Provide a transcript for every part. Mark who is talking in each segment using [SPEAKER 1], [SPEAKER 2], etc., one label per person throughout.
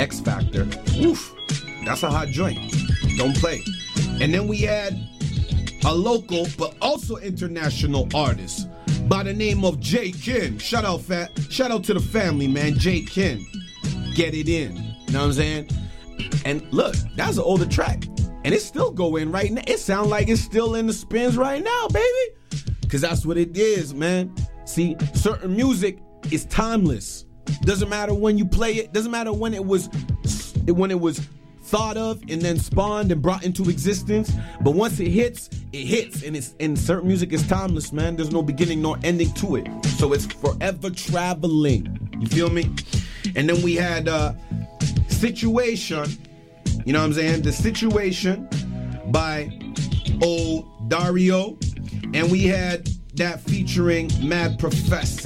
[SPEAKER 1] X Factor. Woof, that's a hot joint. Don't play. And then we had a local but also international artist by the name of Jay Kin. Shout out to the family, man. Jay Kin. Get it in. You know what I'm saying? And look, that's an older track. And it still go in right now. It sound like it's still in the spins right now, baby. Because that's what it is, man. See, certain music is timeless. Doesn't matter when you play it. Doesn't matter when it was thought of and then spawned and brought into existence. But once it hits, and certain music is timeless, man. There's no beginning nor ending to it. So it's forever traveling. You feel me? And then we had Situation. You know what I'm saying? The Situation by old Dario. And we had that featuring Mad Professor.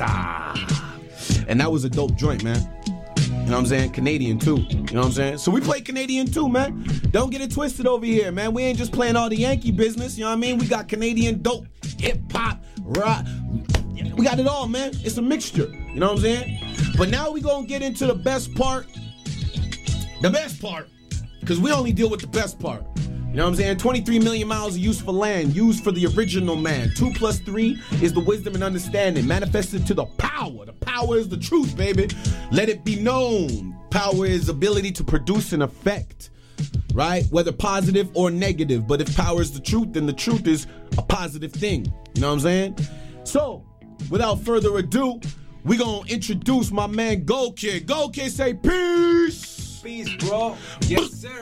[SPEAKER 1] And that was a dope joint, man. You know what I'm saying? Canadian too. You know what I'm saying? So we play Canadian too, man. Don't get it twisted over here, man. We ain't just playing all the Yankee business. You know what I mean? We got Canadian dope, hip hop, rock. We got it all, man. It's a mixture. You know what I'm saying? But now we gonna get into the best part. The best part. Because we only deal with the best part. You know what I'm saying? 23 million miles of useful land, used for the original man. 2 plus 3 is the wisdom and understanding, manifested to the power. The power is the truth, baby. Let it be known. Power is ability to produce an effect, right? Whether positive or negative. But if power is the truth, then the truth is a positive thing. You know what I'm saying? So, without further ado, we gonna introduce my man Gold Kid. Gold Kid, say peace.
[SPEAKER 2] Peace, bro. Yes, sir.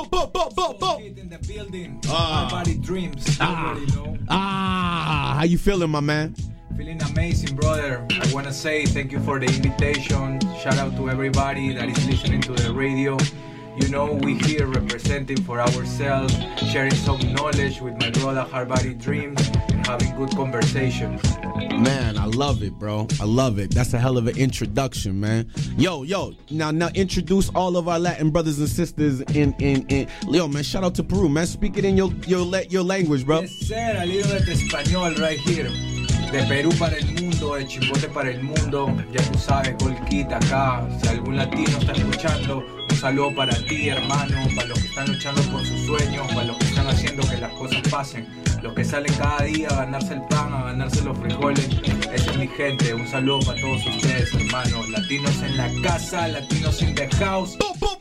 [SPEAKER 2] Kid in the building. Hardbody Dreams. Nobody know.
[SPEAKER 1] How you feeling, my man?
[SPEAKER 2] Feeling amazing, brother. I want to say thank you for the invitation. Shout out to everybody that is listening to the radio. You know, we here representing for ourselves, sharing some knowledge with my brother Hardbody Dreams, and having good conversations.
[SPEAKER 1] Man, I love it, bro. I love it. That's a hell of an introduction, man. Yo. Now introduce all of our Latin brothers and sisters in. Yo, man, shout out to Peru, man. Speak it in your language, bro.
[SPEAKER 2] Yes, sir. A little bit español right here. De Perú para el mundo, de Chimbote para el mundo. Ya tú sabes, Golquita acá. Si algún latino está escuchando, un saludo para ti, hermano. Para los que están luchando por sus sueños, para los que están haciendo que las cosas pasen. Los que salen cada día a ganarse el pan, a ganarse los frijoles. Esa es mi gente. Un saludo para todos ustedes, hermanos. Latinos en la casa, latinos in the house.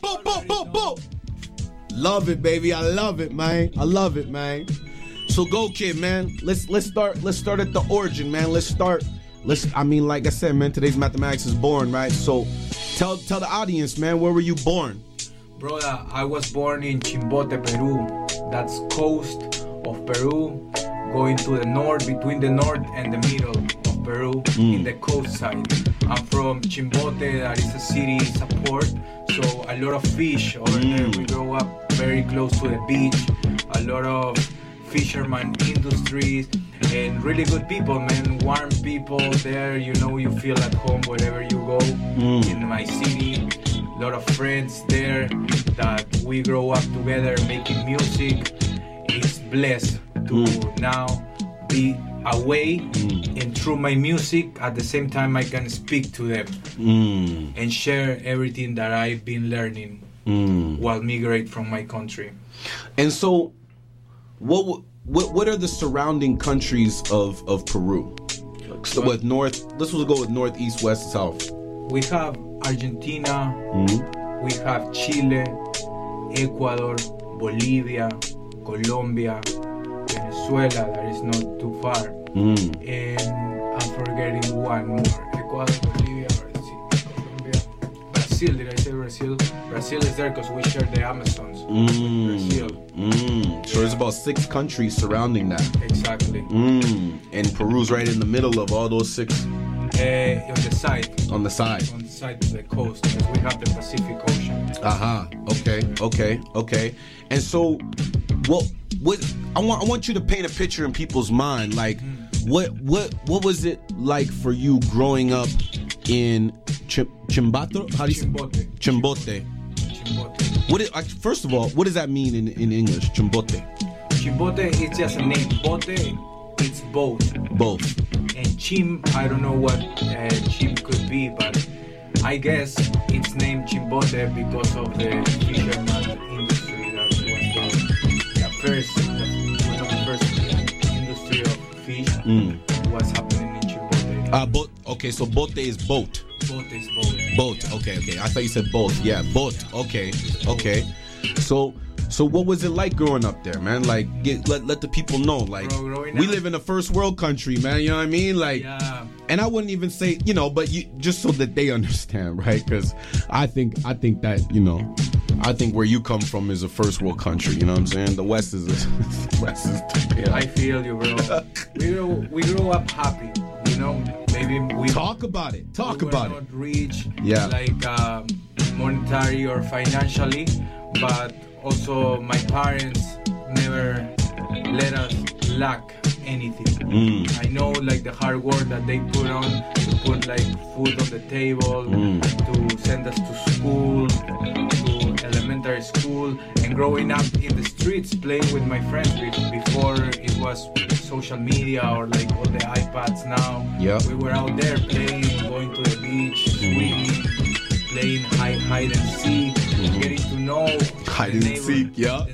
[SPEAKER 1] Love it, baby. I love it, man. I love it, man. So Go Kid, man. Let's start at the origin, man. I mean, like I said, man, today's mathematics is born, right? So tell the audience, man, where were you born?
[SPEAKER 2] Brother, I was born in Chimbote, Peru. That's coast of Peru, going to the north, between the north and the middle of Peru, in the coast side. I'm from Chimbote, that is a city, it's a port, so a lot of fish over there. We grow up very close to the beach, a lot of fisherman industries, and really good people, man, warm people there. You know, you feel at home wherever you go. In my city, a lot of friends there that we grow up together making music. It's blessed to now be away and through my music at the same time I can speak to them and share everything that I've been learning while migrate from my country.
[SPEAKER 1] And so what are the surrounding countries of Peru? So with let's go with north, east, west, south.
[SPEAKER 2] We have Argentina, we have Chile, Ecuador, Bolivia, Colombia, Venezuela, that is not too far. And I'm forgetting one more. Ecuador, Bolivia, Colombia, Brazil. Did I say Brazil? Brazil is there because we share the Amazons with Brazil.
[SPEAKER 1] So there's about 6 countries surrounding that.
[SPEAKER 2] Exactly.
[SPEAKER 1] And Peru's right in the middle of all those 6.
[SPEAKER 2] On the side.
[SPEAKER 1] On the side.
[SPEAKER 2] On the side of the coast, because we have the Pacific Ocean.
[SPEAKER 1] Okay. And so, what I want you to paint a picture in people's mind. Like, what was it like for you growing up in Chimbote? How do you say? Chimbote. First of all, what does that mean in English? Chimbote.
[SPEAKER 2] Chimbote is just a name. Bote, it's boat.
[SPEAKER 1] Both.
[SPEAKER 2] And chim, I don't know what chim could be, but I guess it's named Chimbote because of the fisherman industry. That was one of the first industry of fish was happening in Chimbote.
[SPEAKER 1] Okay, so bote is boat.
[SPEAKER 2] Boat is boat.
[SPEAKER 1] Boat.
[SPEAKER 2] Yeah.
[SPEAKER 1] Okay. I thought you said both. Yeah, boat. Okay. So what was it like growing up there, man? Like, let the people know. Like, we live in a first world country, man. You know what I mean? Like, and I wouldn't even say, but just so that they understand, right? Because I think that, I think where you come from is a first world country. You know what I'm saying? The West is.
[SPEAKER 2] I feel you, bro. We grew up happy. Maybe we
[SPEAKER 1] talk about it.
[SPEAKER 2] Not rich, like monetary or financially, but also my parents never let us lack anything. I know like the hard work that they put on to put like food on the table, to send us to school, to elementary school, and growing up in the streets playing with my friends before it was social media or like all the iPads now. We were out there playing, going to the beach, swimming, playing hide and seek, getting to know the neighborhood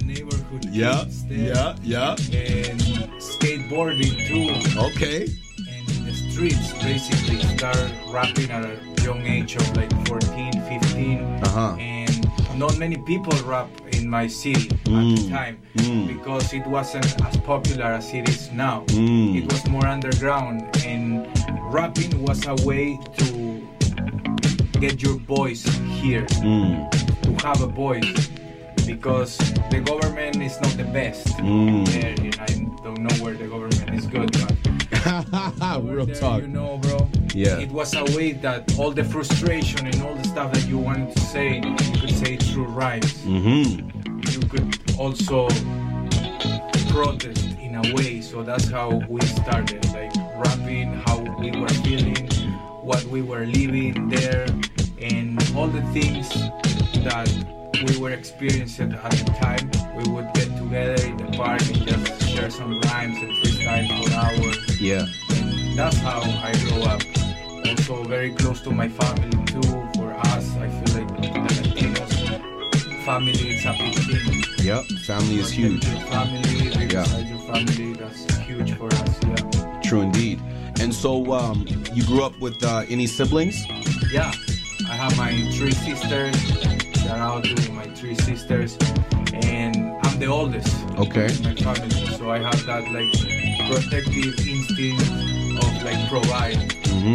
[SPEAKER 2] kids there, and skateboarding too.
[SPEAKER 1] Okay.
[SPEAKER 2] And in the streets, basically start rapping at a young age of like 14, 15, and not many people rap in my city at the time because it wasn't as popular as it is now. It was more underground, and rapping was a way to get your voice here, to have a voice, because the government is not the best there, and I don't know where the government is good, but
[SPEAKER 1] real talk,
[SPEAKER 2] bro. It was a way that all the frustration and all the stuff that you wanted to say, you could say through rhymes. You could also protest in a way, so that's how we started, like rapping, how we were feeling, what we were living there, and all the things that we were experiencing at the time. We would get together in the park and just share some rhymes and freestyle for hours. And that's how I grew up. Also very close to my family too. For us, I feel like the Latinos, family is a big thing.
[SPEAKER 1] Family is huge.
[SPEAKER 2] Your family, beside your family, that's huge for us.
[SPEAKER 1] True indeed. And so, you grew up with any siblings?
[SPEAKER 2] I have my 3 sisters. Shout out to my 3 sisters, and I'm the oldest.
[SPEAKER 1] Okay.
[SPEAKER 2] In my family, so I have that like protective instinct of like provide.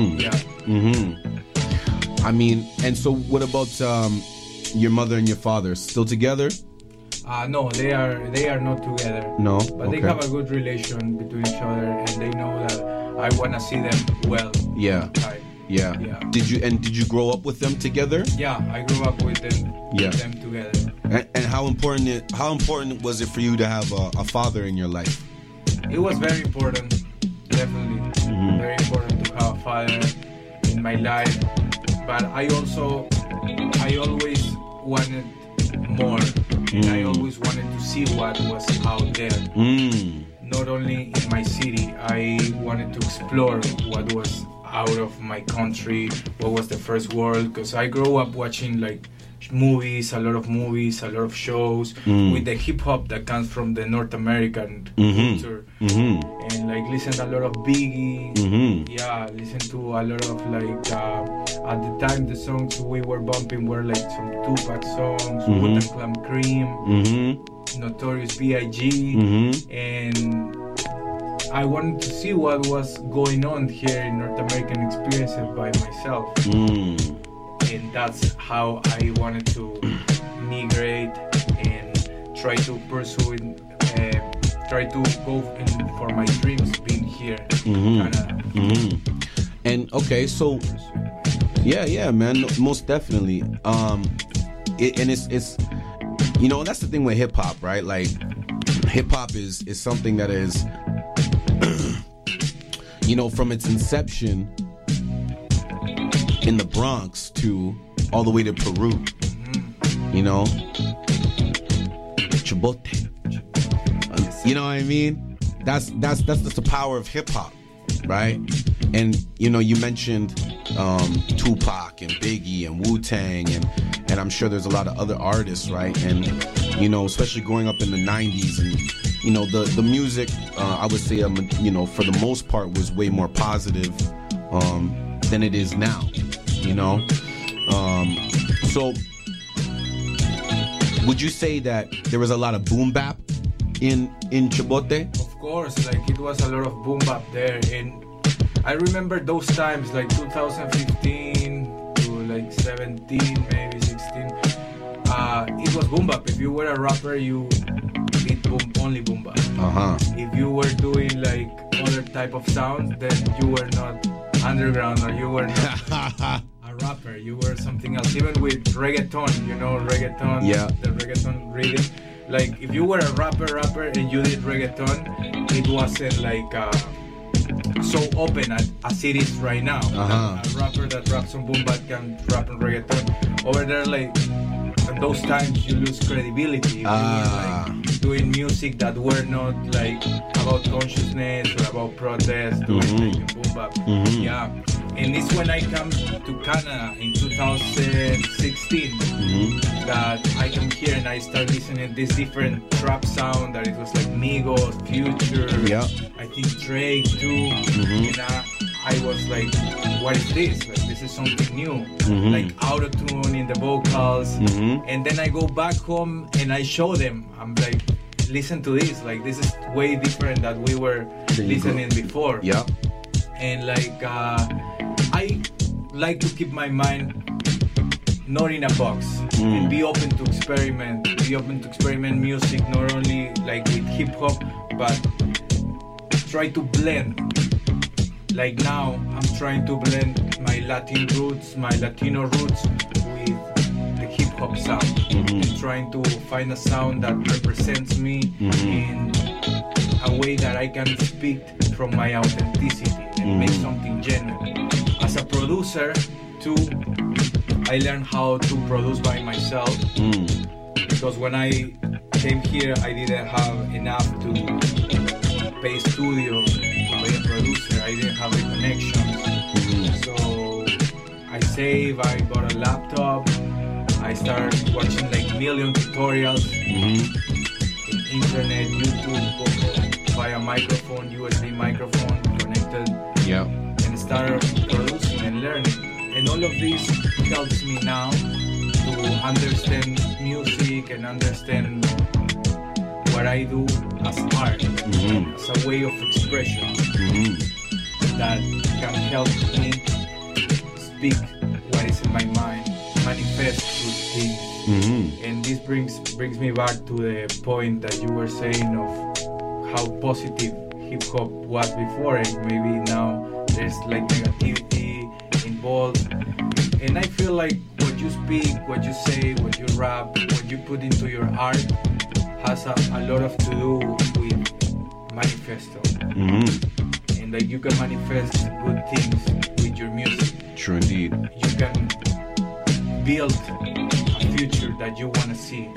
[SPEAKER 1] I mean, and so what about your mother and your father? Still together?
[SPEAKER 2] No, they are not together.
[SPEAKER 1] No,
[SPEAKER 2] but they have a good relation between each other, and they know that I wanna see them well. Did you grow up with them together? I grew up with them together.
[SPEAKER 1] And how important was it for you to have a father in your life?
[SPEAKER 2] It was very important, definitely. Very important to have a father in my life. But I always wanted more, and I always wanted to see what was out there. Not only in my city, I wanted to explore what was out of my country, what was the first world, because I grew up watching like movies, a lot of shows with the hip hop that comes from the North American culture, and like listen to a lot of Biggie, listen to a lot of like at the time the songs we were bumping were like some Tupac songs, Wu-Tang Clan Cream, Notorious B.I.G., and I wanted to see what was going on here in North American experiences by myself. And that's how I wanted to migrate and try to pursue it, try to go for my dreams being here in Canada.
[SPEAKER 1] And okay, so yeah, man, most definitely. It's that's the thing with hip hop, right? Like hip hop is something that is from its inception in the Bronx to all the way to Peru, Chimbote. You know what I mean? That's just the power of hip hop, right? And you mentioned Tupac and Biggie and Wu-Tang and I'm sure there's a lot of other artists, right? And especially growing up in the 90s, and the music, I would say, for the most part, was way more positive than it is now. So would you say that there was a lot of boom bap in Chimbote?
[SPEAKER 2] Of course, it was a lot of boom bap there, and I remember those times, 2015 to 17, maybe 16. It was boom bap. If you were a rapper, you did only boom bap. If you were doing other type of sound, then you were not underground, or you were not a rapper. You were something else. Even with reggaeton, reggaeton, the reggaeton rhythm. If you were a rapper and you did reggaeton, it wasn't so open as it is right now. A rapper that raps on boom bap can rap on reggaeton. Over there, in those times, you lose credibility. You were doing music that were not about consciousness or about protest, doing boom bap. Yeah. And it's when I come to Canada in 2016 that I come here and I start listening to this different trap sound that it was Migos, Future, I think Drake too. And I was like, what is this? This is something new. Auto-tune in the vocals. And then I go back home and I show them. I'm like, listen to this. This is way different than we were listening before.
[SPEAKER 1] Yeah.
[SPEAKER 2] And I like to keep my mind not in a box and be open to experiment music, not only with hip hop, but try to blend. Now I'm trying to blend my Latino roots with the hip hop sound, and trying to find a sound that represents me in a way that I can speak from my authenticity and make something genuine. As a producer too, I learned how to produce by myself, because when I came here I didn't have enough to pay studio, to pay a producer. I didn't have the connections. So I saved, I bought a laptop, I started watching million tutorials in internet, YouTube, via microphone, USB microphone connected, and started producing and learning. And all of this helps me now to understand music and understand what I do as art, as a way of expression that can help me speak what is in my mind, manifest good things. And this brings me back to the point that you were saying of how positive hip hop was before, and maybe now there's negativity involved. And I feel like what you speak, what you say, what you rap, what you put into your art has a lot of to do with manifesto. And you can manifest good things with your music.
[SPEAKER 1] True indeed.
[SPEAKER 2] You can build a future that you want to see.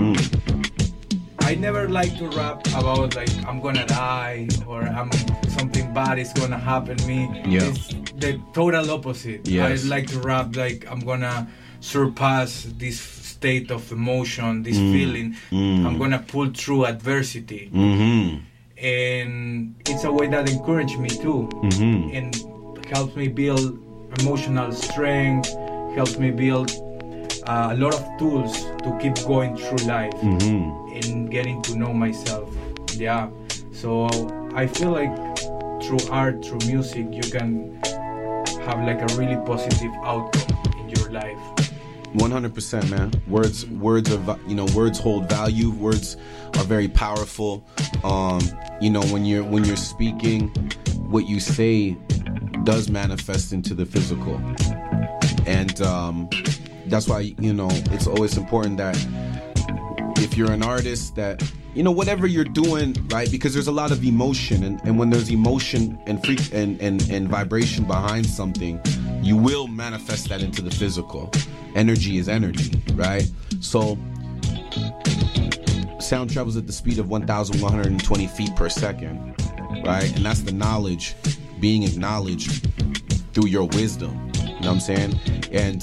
[SPEAKER 2] I never like to rap about I'm gonna die or something bad is gonna happen to me. It's the total opposite. I like to rap I'm gonna surpass this state of emotion, this feeling. I'm gonna pull through adversity. And it's a way that encourages me too, and helps me build emotional strength, helps me build a lot of tools to keep going through life and getting to know myself. So I feel through art, through music, you can have a really positive outcome in your life.
[SPEAKER 1] 100%, man. Words hold value. Words are very powerful. When you're speaking, what you say does manifest into the physical, and that's why it's always important that if you're an artist that whatever you're doing, right? Because there's a lot of emotion, and when there's emotion and and vibration behind something, you will manifest that into the physical. Energy is energy, right? So sound travels at the speed of 1,120 feet per second, right? And that's the knowledge being acknowledged through your wisdom, what I'm saying? And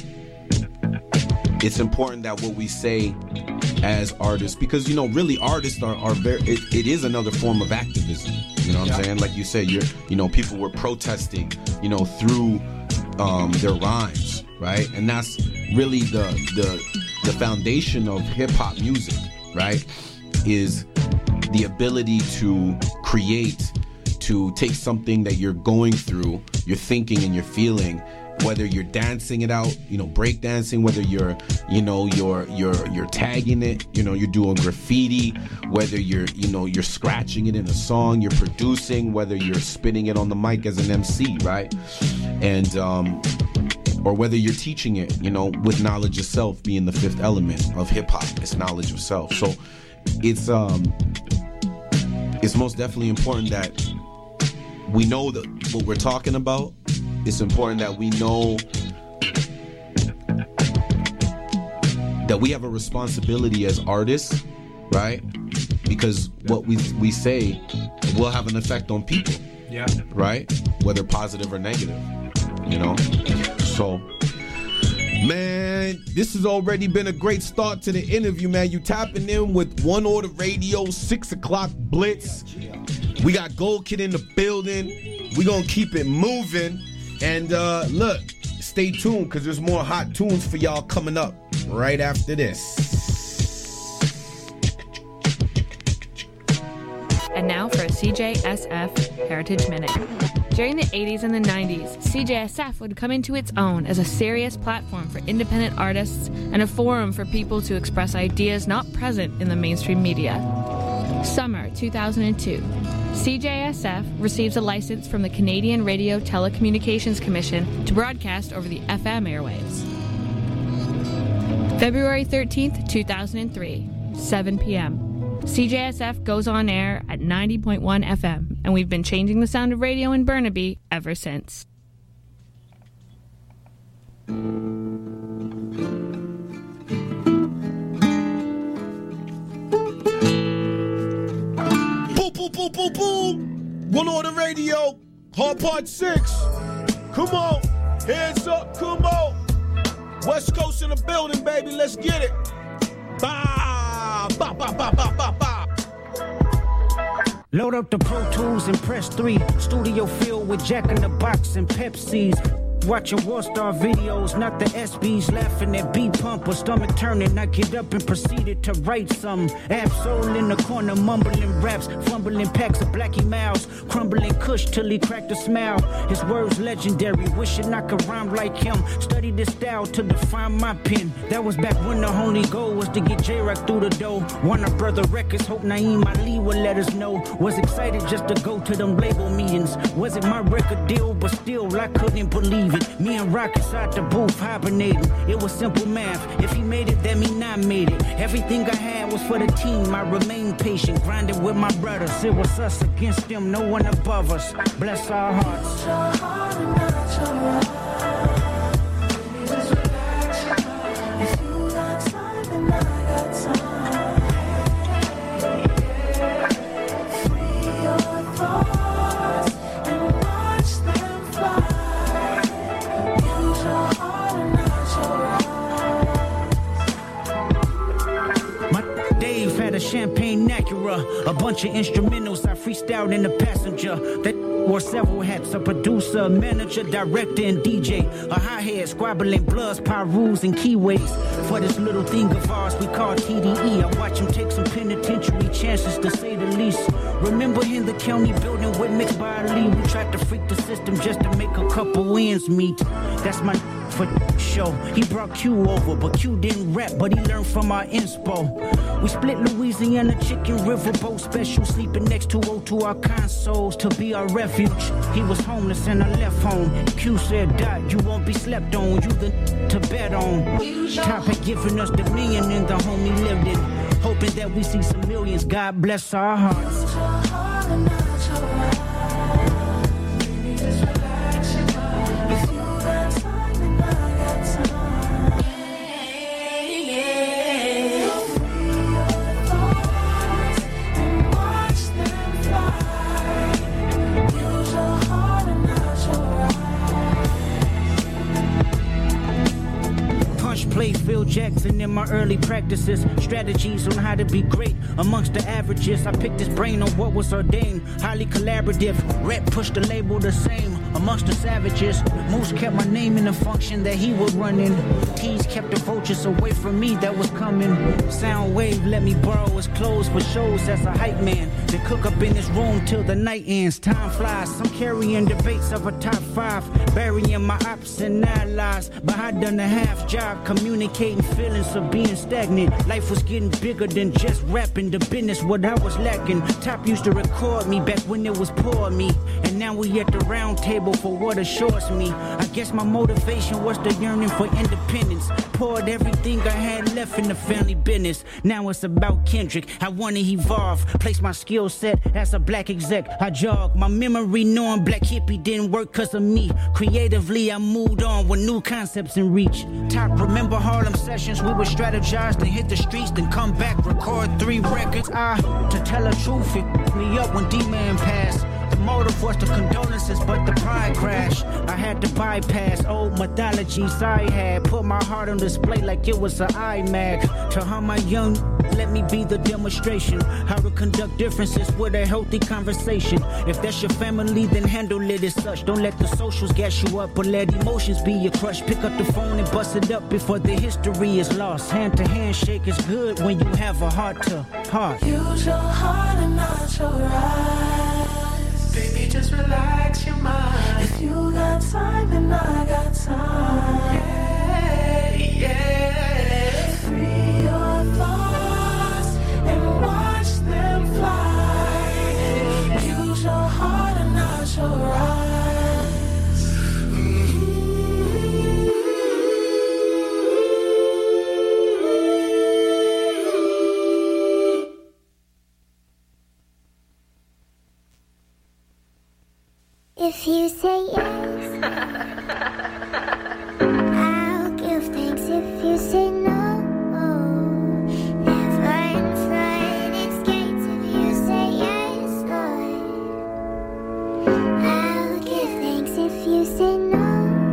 [SPEAKER 1] it's important that what we say as artists, because, you know, really artists are very, it is another form of activism. You know what I'm saying? Like you said, people were protesting, you know, through their rhymes, right? And that's really the foundation of hip hop music, right? Is the ability to create, to take something that you're going through, you're thinking and you're feeling, whether you're dancing it out, you know, break dancing, whether you're tagging it, you know, you're doing graffiti, whether you're scratching it in a song, you're producing, whether you're spitting it on the mic as an MC, right? And or whether you're teaching it, you know, with knowledge of self being the fifth element of hip hop, it's knowledge of self. So it's most definitely important that we know what we're talking about. It's important that we know that we have a responsibility as artists, right? Because what we say will have an effect on people, right? Whether positive or negative, you know? So, man, this has already been a great start to the interview, man. You tapping in with One Order Radio, 6 o'clock Blitz. We got Gold Kid in the building. We gonna keep it moving. And look, stay tuned, because there's more hot tunes for y'all coming up right after this.
[SPEAKER 3] And now for a CJSF Heritage Minute. During the 80s and the 90s, CJSF would come into its own as a serious platform for independent artists and a forum for people to express ideas not present in the mainstream media. Summer 2002. CJSF receives a license from the Canadian Radio Telecommunications Commission to broadcast over the FM airwaves. February 13th, 2003, 7 p.m. CJSF goes on air at 90.1 FM, and we've been changing the sound of radio in Burnaby ever since.
[SPEAKER 1] Boom, boom, boom, boom. One Order Radio, Hard Part 6. Come on, hands up, come on. West Coast in the building, baby, let's get it. Ba, ba, ba, ba, ba, ba, ba.
[SPEAKER 4] Load up the Pro Tools and press 3. Studio filled with Jack in the Box and Pepsis. Watching War Star videos, not the SBs. Laughing at B-Pump or stomach turning. I get up and proceeded to write some. Absol in the corner, mumbling raps. Fumbling packs of Blackie Mouse. Crumbling Kush till he cracked a smile. His words legendary, wishing I could rhyme like him. Studied this style to define my pen. That was back when the only goal was to get J-Rock through the door. Warner Brother Records, hope Naeem Ali would let us know. Was excited just to go to them label meetings. Wasn't my record deal, but still I couldn't believe it. Me and Rock inside the booth hibernating. It was simple math. If he made it, that mean I made it. Everything I had was for the team. I remained patient, grinding with my brothers. It was us against them, no one above us. Bless our hearts. Champagne Acura, a bunch of instrumentals I freestyled in the passenger. That wore several hats, a producer, manager, director, and DJ. A hi-hat, squabbling bloods, pyrus, and keyways. For this little thing of ours we call TDE. I watch him take some penitentiary chances, to say the least. Remember in the county building with Mixed by Ali, we tried to freak the system just to make a couple ends meet. That's my for show. He brought Q over, but Q didn't rap, but he learned from our inspo. We split Louisiana chicken riverboat special, sleeping next to O2 our consoles to be our refuge. He was homeless and I left home. Q said, Dot, you won't be slept on, you the to bet on. Top had given us dominion in the home he lived in, hoping that we see some millions. God bless our hearts. Jackson in my early practices. Strategies on how to be great amongst the averages. I picked his brain on what was ordained. Highly collaborative. Rep pushed the label the same amongst the savages. Moose kept my name in the function that he would run in. Keys kept the vultures away from me that was coming. Soundwave let me borrow his clothes for shows as a hype man. Then cook up in his room till the night ends. Time flies. I'm carrying debates of a top 5. Burying my ops and allies. But I done a half job communicating feelings of being stagnant. Life was getting bigger than just rapping. The business what I was lacking. Top used to record me back when it was poor me. And now we at the round table for what assures me. I guess my motivation was the yearning for independence. Poured everything I had left in the family business. Now it's about Kendrick. I wanna evolve. Place my skill set as a black exec. I jog my memory knowing Black Hippie didn't work cause of me. Creatively I moved on with new concepts in reach. Top remember Harlem sessions. We would strategize, then hit the streets, then come back, record 3 records. To tell the truth, it me up when D-Man passed. The motive was the condolences, but the pride crashed. I had to bypass old mythologies I had. Put my heart on display like it was an iMac. To how my young, let me be the demonstration. How to conduct differences with a healthy conversation. If that's your family, then handle it as such. Don't let the socials gas you up, but let emotions be your crush. Pick up the phone and bust it up before the history is lost. Hand to hand shake is good when you have a heart to heart.
[SPEAKER 5] Use your heart and not your eyes. Baby, just relax your mind. If you got time, then I got time. Yeah, yeah. Free your thoughts and watch them fly. Use your heart and not your eyes.
[SPEAKER 6] If you say yes, I'll give thanks. If you say no, never inside its gates. If you say yes, Lord, I'll give thanks. If you say no,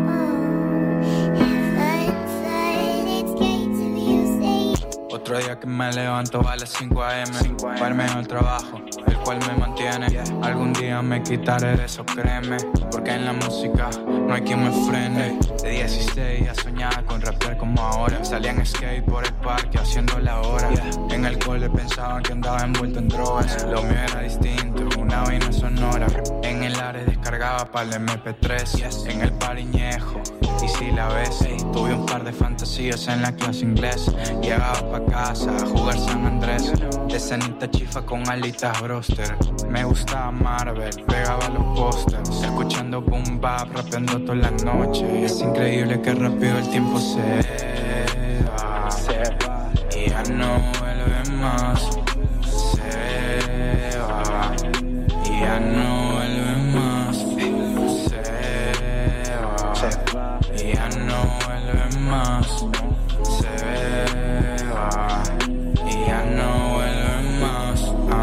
[SPEAKER 6] never inside its gates. If you say
[SPEAKER 2] Otro día que me levanto a las 5 a.m. para el mejor trabajo, el cual me mantiene. Algún día me quitaré de eso, créeme, porque en la música no hay quien me frene. De 16 ya soñaba con rapear como ahora. Salía en skate por el parque haciendo la hora. En el cole pensaba que andaba envuelto en drogas. Lo mío era distinto, una vaina sonora. En el área descargaba para el MP3. En el pariñejo, y si la ves, tuve un par de fantasías en la clase inglés. Llegaba pa' casa a jugar San Andrés. De cenita chifa con alitas broster. Me gustaba Marvel, pegaba los pósters. Escuchando boom bap, rapeando toda la noche. Es increíble que rápido el tiempo se va. Y ya no vuelve más. Se va. Y ya no vuelve más. Se va. Y ya no vuelve más. Se va. Y ya no vuelve más.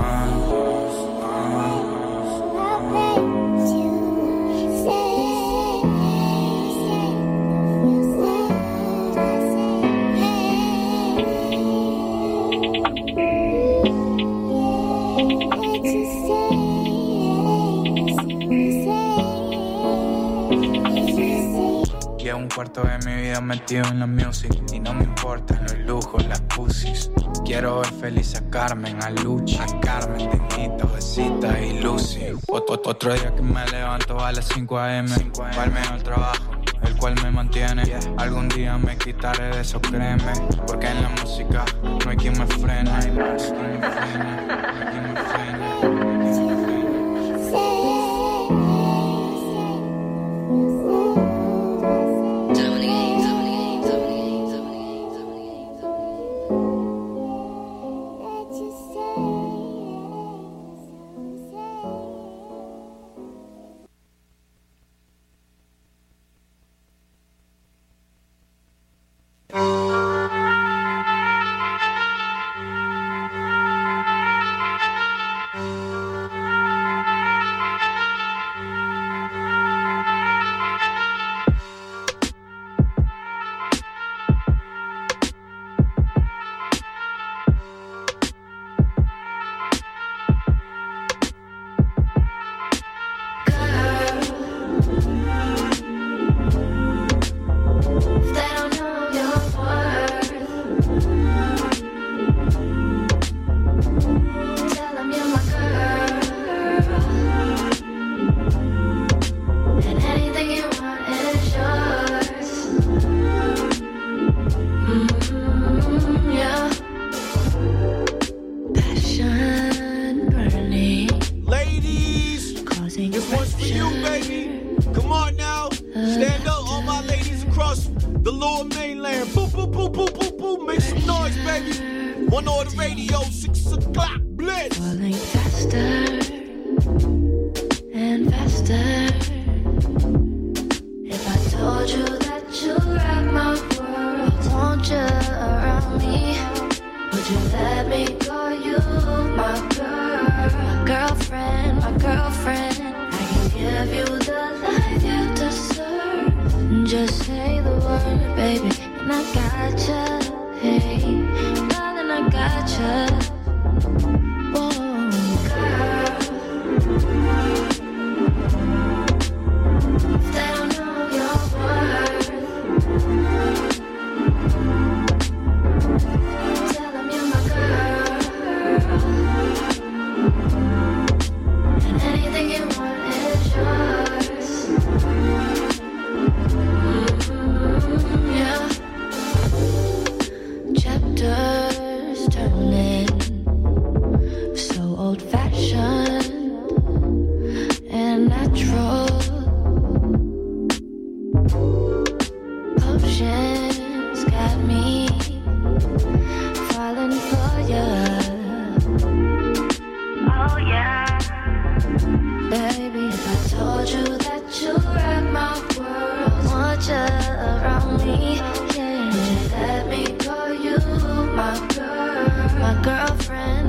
[SPEAKER 2] Llevo un cuarto de mi vida metido en la music y no me importan los lujos, las pussies. Quiero ver feliz a Carmen, a Luchi, a Carmen, Tenito, Besita y Lucy. Otro día que me levanto a las 5 a.m. para el mejor trabajo, el cual me mantiene. Algún día me quitaré de eso, créeme, porque en la música no hay quien me frene. No hay quien me frene, no hay quien me frene.
[SPEAKER 1] On all the radio, 6 o'clock, blitz.
[SPEAKER 5] Falling faster and faster. If I told you that you rock my world, want you around me, would you let me call you my girl, my girlfriend, my girlfriend? I can give you the life you deserve. Just say the word, baby, and I gotcha. Hey, darling, I gotcha. Whoa, girl. If they don't know your worth, tell them you're my girl. And anything you want is yours. Yeah. Chapters turning, so old-fashioned and natural. Potions got me falling for ya. Oh yeah, baby, if I told you that you rock my world, want you around me, yeah, would you let me call you my girl, my girlfriend?